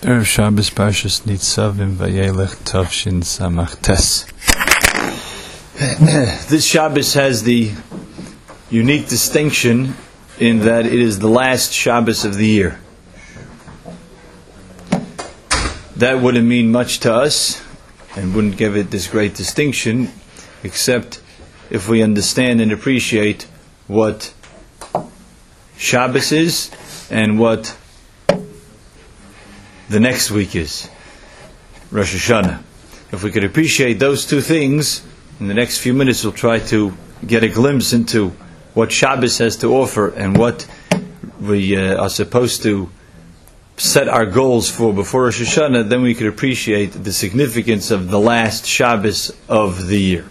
Erev Shabbos Parshas Nitzavim Vayelech Tavshin Samach Tes. This Shabbos has the unique distinction in that it is the last Shabbos of the year. That wouldn't mean much to us and wouldn't give it this great distinction, except if we understand and appreciate what Shabbos is and what the next week is, Rosh Hashanah. If we could appreciate those two things, in the next few minutes we'll try to get a glimpse into what Shabbos has to offer and what we are supposed to set our goals for before Rosh Hashanah. Then we could appreciate the significance of the last Shabbos of the year.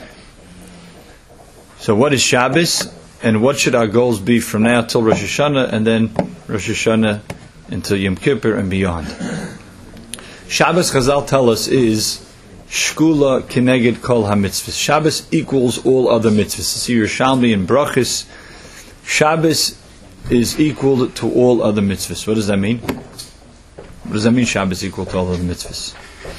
So what is Shabbos, and what should our goals be from now till Rosh Hashanah, and then Rosh Hashanah until Yom Kippur and beyond? Shabbos, Chazal tell us, is Shkula Keneged Kol HaMitzvahs. Shabbos equals all other mitzvahs. See Yerushalmi and Brachos. Shabbos is equal to all other mitzvahs. What does that mean? What does that mean, Shabbos equal to all other mitzvahs?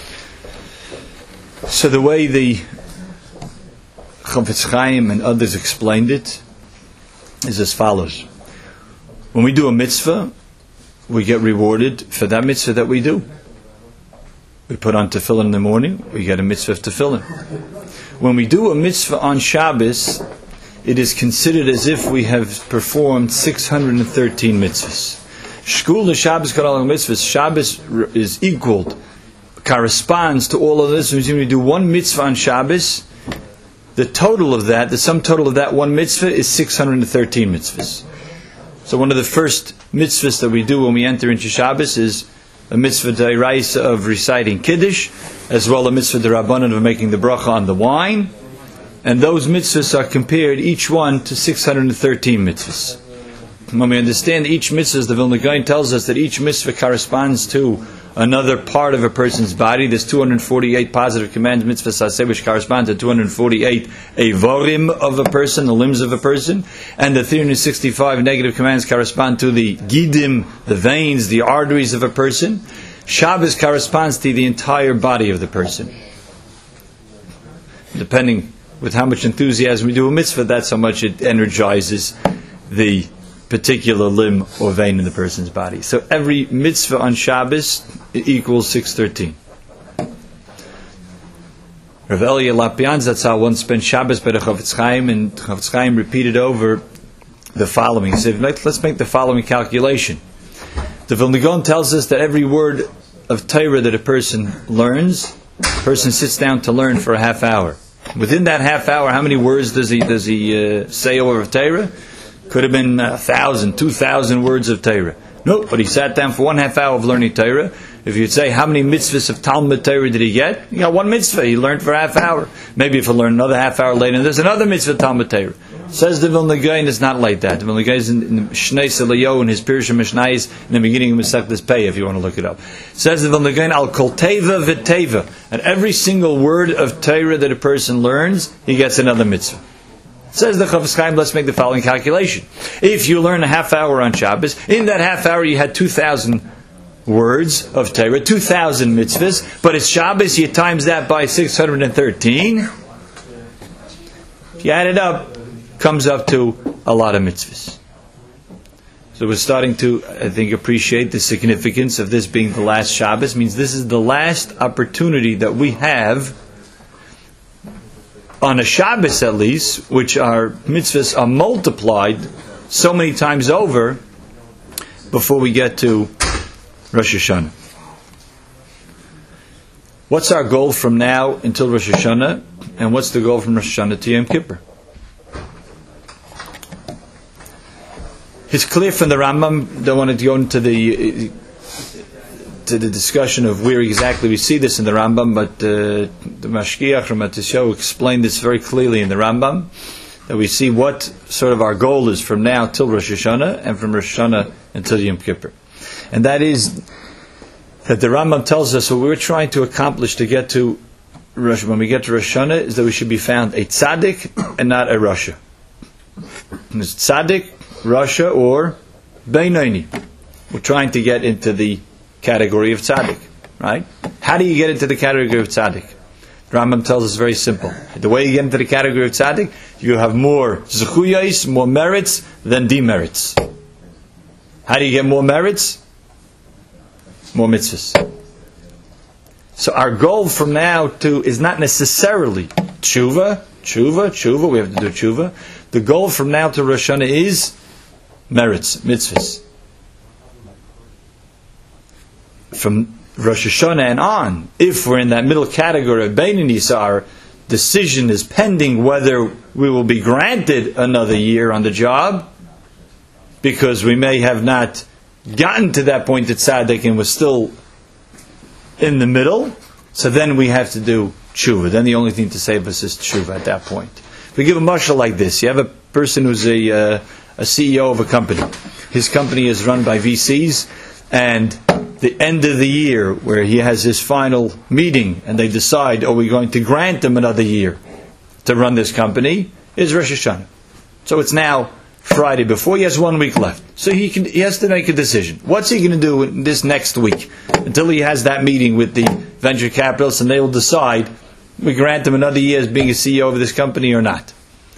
So the way the Chafetz Chaim and others explained it is as follows. When we do a mitzvah, we get rewarded for that mitzvah that we do. We put on tefillin in the morning, we get a mitzvah of tefillin. When we do a mitzvah on Shabbos, it is considered as if we have performed 613 mitzvahs. Shkul Shabbos Kol mitzvahs. Shabbos is equaled, corresponds to all of this. When we do one mitzvah on Shabbos, the total of that, the sum total of that one mitzvah is 613 mitzvahs. So one of the first mitzvahs that we do when we enter into Shabbos is a mitzvah d'oraisa of reciting Kiddush, as well as a mitzvah d'Rabbanan of making the bracha on the wine. And those mitzvahs are compared, each one, to 613 mitzvahs. When we understand each mitzvah, the Vilna Gaon tells us that each mitzvah corresponds to another part of a person's body. There's 248 positive commands, mitzvahs, which correspond to 248 evorim of a person, the limbs of a person, and the 365 negative commands correspond to the gidim, the veins, the arteries of a person. Shabbos corresponds to the entire body of the person. Depending with how much enthusiasm we do a mitzvah, that's how much it energizes the particular limb or vein in the person's body. So every mitzvah on Shabbos equals 613. Rav Elia Lapian Zatzal once spent Shabbos by the Chafetz Chaim, and Chafetz Chaim repeated over the following. He said, let's make the following calculation. The Vilna Gaon tells us that every word of Torah that a person learns, a person sits down to learn for a half hour. Within that half hour, how many words does he say over Torah? Could have been 1,000, 2,000 words of Torah. Nope, but he sat down for 1/2 hour of learning Torah. If you'd say, how many mitzvahs of Talmud Torah did he get? He got one mitzvah, he learned for a half hour. Maybe if he learned another half hour later, there's another mitzvah of Talmud Torah. Says the Vilna Gaon, it's not like that. The Vilna Gaon is in Shnei Selayo, in his Pirush Mishnayos, in the beginning of Masechtas Pei, if you want to look it up. Says the Vilna Gaon, Al Kol Teva V'Teva. And every single word of Torah that a person learns, he gets another mitzvah. Says the Chafetz Chaim, let's make the following calculation. If you learn a half hour on Shabbos, in that half hour you had 2,000 words of Torah, 2,000 mitzvahs, but it's Shabbos, you times that by 613. If you add it up, comes up to a lot of mitzvahs. So we're starting to, I think, appreciate the significance of this being the last Shabbos. It means this is the last opportunity that we have on a Shabbos at least, which our mitzvahs are multiplied so many times over before we get to Rosh Hashanah. What's our goal from now until Rosh Hashanah? And what's the goal from Rosh Hashanah to Yom Kippur? It's clear from the Rambam, don't want to go into the discussion of where exactly we see this in the Rambam, but the Mashgiach from Matisyahu explained this very clearly in the Rambam, that we see what sort of our goal is from now till Rosh Hashanah, and from Rosh Hashanah until Yom Kippur. And that is that the Rambam tells us what we're trying to accomplish to get to when we get to Rosh Hashanah is that we should be found a tzaddik and not a rasha. Tzaddik, rasha, or Beinoni. We're trying to get into the category of tzaddik, right? How do you get into the category of tzaddik? The Rambam tells us very simple. The way you get into the category of tzaddik, you have more zechuyos, more merits than demerits. How do you get more merits? More mitzvahs. So our goal from now to is not necessarily tshuva. We have to do tshuva. The goal from now to Rosh Hashanah is merits, mitzvahs. From Rosh Hashanah and on, if we're in that middle category of Beinanis, our decision is pending whether we will be granted another year on the job, because we may have not gotten to that point at tzaddik and we're still in the middle. So then we have to do tshuva. Then the only thing to save us is tshuva at that point. We give a mashal like this. You have a person who's a CEO of a company. His company is run by VCs, and the end of the year where he has his final meeting and they decide, are we going to grant him another year to run this company, is Rosh Hashanah. So it's now Friday before, he has 1 week left. So he has to make a decision. What's he going to do in this next week until he has that meeting with the venture capitalists, and they will decide we grant him another year as being a CEO of this company or not.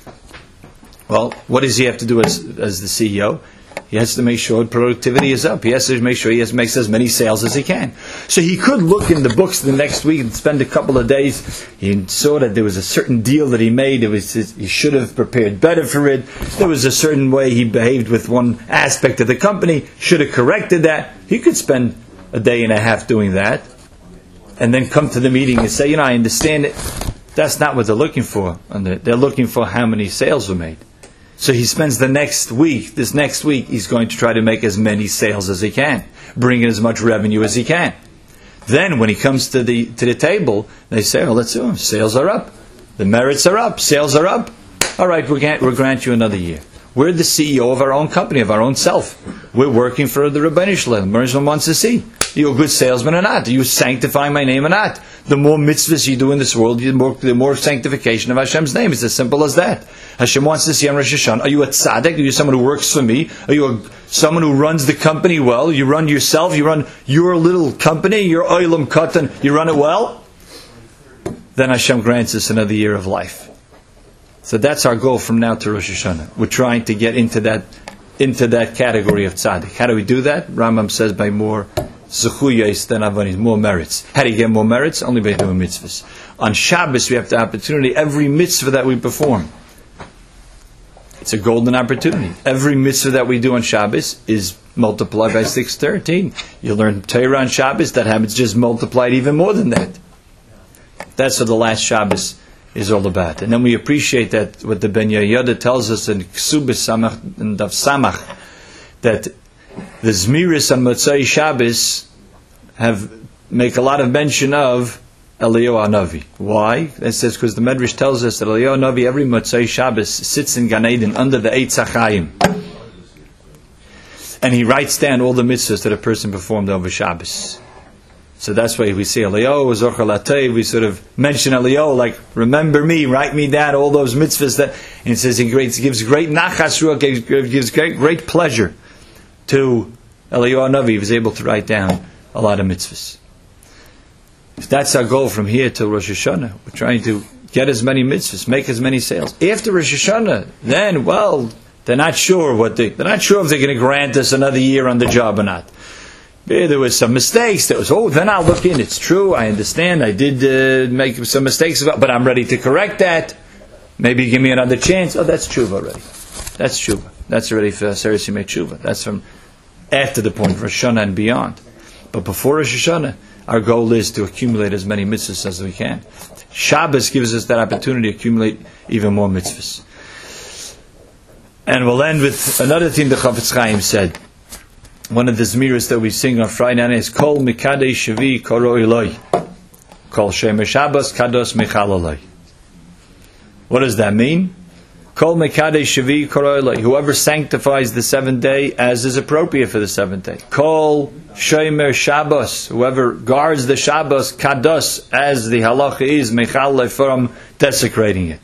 Well, what does he have to do as the CEO? He has to make sure productivity is up. He has to make sure he makes as many sales as he can. So he could look in the books the next week and spend a couple of days. He saw that there was a certain deal that he made. He should have prepared better for it. There was a certain way he behaved with one aspect of the company. Should have corrected that. He could spend a day and a half doing that, and then come to the meeting and say, I understand it. That's not what they're looking for. They're looking for how many sales were made. So he spends this next week, he's going to try to make as many sales as he can, bring in as much revenue as he can. Then when he comes to the table, they say, let's do them. Sales are up. The merits are up. Sales are up. All right, we'll grant you another year. We're the CEO of our own company, of our own self. We're working for the Rebbeinu Shalom. Mershman wants to see, are you a good salesman or not? Are you sanctifying my name or not? The more mitzvahs you do in this world, the more sanctification of Hashem's name. It's as simple as that. Hashem wants to see on Rosh Hashanah, are you a tzaddik? Are you someone who works for me? Are you someone who runs the company well? You run yourself? You run your little company? Your oilam katan? You run it well? Then Hashem grants us another year of life. So that's our goal from now to Rosh Hashanah. We're trying to get into that category of tzaddik. How do we do that? Rambam says by more zechuyos than avanis, more merits. How do you get more merits? Only by doing mitzvahs. On Shabbos we have the opportunity, every mitzvah that we perform, it's a golden opportunity. Every mitzvah that we do on Shabbos is multiplied by 613. You learn Torah on Shabbos, that happens just multiplied even more than that. That's what the last Shabbos is all about. And then we appreciate that what the Ben Yehoyada tells us in Ksubis Samach and Daf Samach, that the Zmiris on Motzei Shabbos make a lot of mention of Eliyahu Hanavi. Why? It says because the Medrash tells us that Eliyahu Hanavi every Motzei Shabbos sits in Gan Eden under the Eitz HaChaim, and he writes down all the mitzvahs that a person performed over Shabbos. So that's why we say Eliyahu, Zochar Latei, we sort of mention Eliyahu, like, remember me, write me down, all those mitzvahs and it says he gives great nachas ruach, gives great pleasure to Eliyahu Hanavi. He was able to write down a lot of mitzvahs. If that's our goal from here till Rosh Hashanah, we're trying to get as many mitzvahs, make as many sales. After Rosh Hashanah, then, they're not sure they're not sure if they're going to grant us another year on the job or not. There was some mistakes. Then I'll look in. It's true. I understand. I did make some mistakes, but I'm ready to correct that. Maybe give me another chance. That's tshuva already. That's tshuva. That's already for seriously made tshuva. That's from after the point of Rosh Hashanah and beyond. But before Rosh Hashanah, our goal is to accumulate as many mitzvahs as we can. Shabbos gives us that opportunity to accumulate even more mitzvahs. And we'll end with another thing the Chafetz Chaim said. One of the Zmiros that we sing on Friday night is Kol Mikadei Shavi Koro Eloi. Kol Shemer Shabbos Kados Michal Eloi. What does that mean? Kol Mikadei Shavi Koro Eloi. Whoever sanctifies the seventh day as is appropriate for the seventh day. Kol Shemer Shabbos. Whoever guards the Shabbos Kados as the halacha is Michal Eloi, from desecrating it.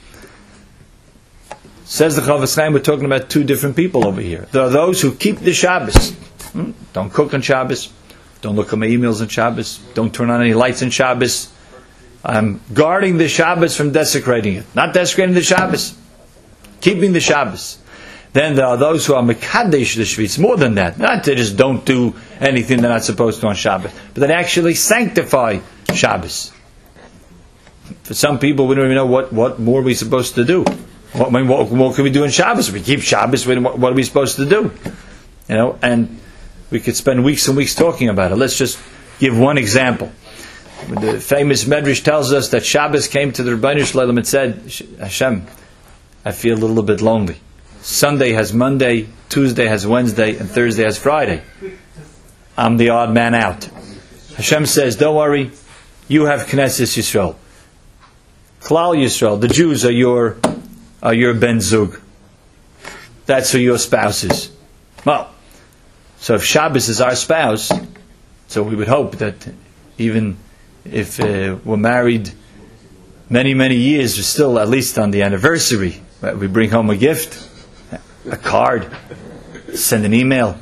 Says the Chafetz Chaim, we're talking about two different people over here. There are those who keep the Shabbos. Don't cook on Shabbos. Don't look at my emails on Shabbos. Don't turn on any lights on Shabbos. I'm guarding the Shabbos from desecrating it. Not desecrating the Shabbos. Keeping the Shabbos. Then there are those who are mekadesh the Shvitz. More than that. Not they just don't do anything they're not supposed to on Shabbos. But they actually sanctify Shabbos. For some people, we don't even know what more we're supposed to do. What more can we do on Shabbos? We keep Shabbos. What are we supposed to do? And we could spend weeks and weeks talking about it. Let's just give one example. The famous Medrash tells us that Shabbos came to the Rebbeinu Shalom and said, Hashem, I feel a little bit lonely. Sunday has Monday, Tuesday has Wednesday, and Thursday has Friday. I'm the odd man out. Hashem says, don't worry, you have Knesset Yisrael. Klal Yisrael, the Jews are your Ben Zug. That's who your spouse is. Well, so if Shabbos is our spouse, so we would hope that even if we're married many, many years, we're still at least on the anniversary, right? We bring home a gift, a card, send an email,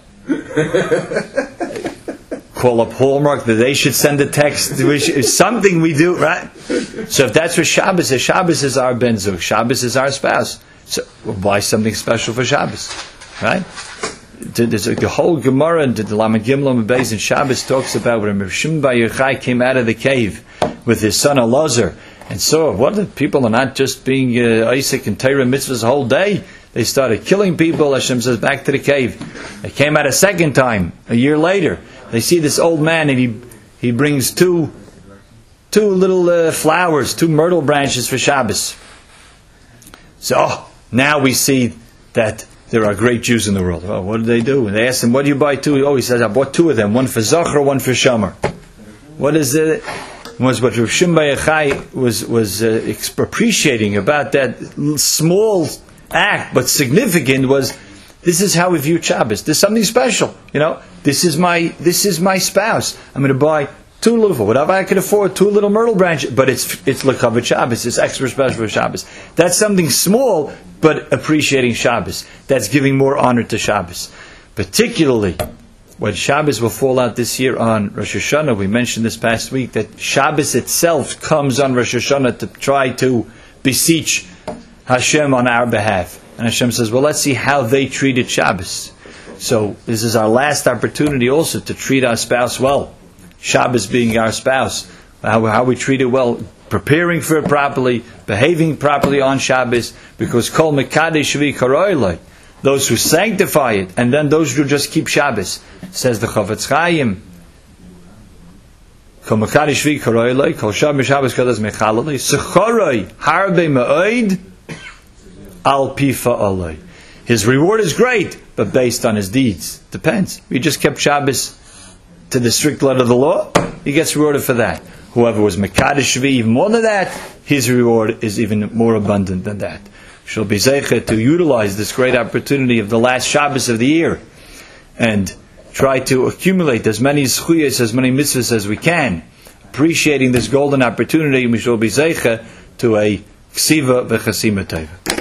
call up Hallmark that they should send a text. Something we do, right? So if that's what Shabbos is, Shabbos is our Ben Zug, Shabbos is our spouse. So why something special for Shabbos, right? There's the whole Gemara and the Lamed Gimel and Beis and Shabbos talks about when Rav Shimon Bar Yochai came out of the cave with his son Elazar and saw what the people are not just being Isaac and Torah mitzvahs the whole day. They started killing people. Hashem says, back to the cave. They came out a second time, a year later. They see this old man and he brings two little flowers, 2 myrtle branches for Shabbos. So now we see that there are great Jews in the world. Oh, what do they do? And they ask him, what do you buy 2? Oh, he says, I bought 2 of them. One for Zachar, one for Shomer. What is it? Was what Rav Shimon Bar Yochai was appreciating about that small act, but significant, was this is how we view Shabbos. There's something special. This is my spouse. I'm going to buy 2 little, whatever I can afford, 2 little myrtle branches, but it's L'Kavod Shabbos. It's extra special for Shabbos. That's something small, but appreciating Shabbos. That's giving more honor to Shabbos. Particularly when Shabbos will fall out this year on Rosh Hashanah. We mentioned this past week that Shabbos itself comes on Rosh Hashanah to try to beseech Hashem on our behalf. And Hashem says, well, let's see how they treated Shabbos. So this is our last opportunity also to treat our spouse well. Shabbos being our spouse. How we treat it well. Preparing for it properly. Behaving properly on Shabbos. Because Kol Mekadesh V'Karoilai, those who sanctify it, and then those who just keep Shabbos. Says the Chofetz Chaim, Kol Mekadesh V'Karoilai, Kol Shabbos Kadas Mechalalai, Sechoroi Harbe Ma'oid, Al Pifa Alai. His reward is great, but based on his deeds. Depends. We just kept Shabbos to the strict letter of the law, he gets rewarded for that. Whoever was Mekadesh Shvi, even more than that, his reward is even more abundant than that. Shall be zeicha to utilize this great opportunity of the last Shabbos of the year and try to accumulate as many zchuyos, as many mitzvahs as we can, appreciating this golden opportunity. We shall be zeicha to a ksiva v'chasima teva.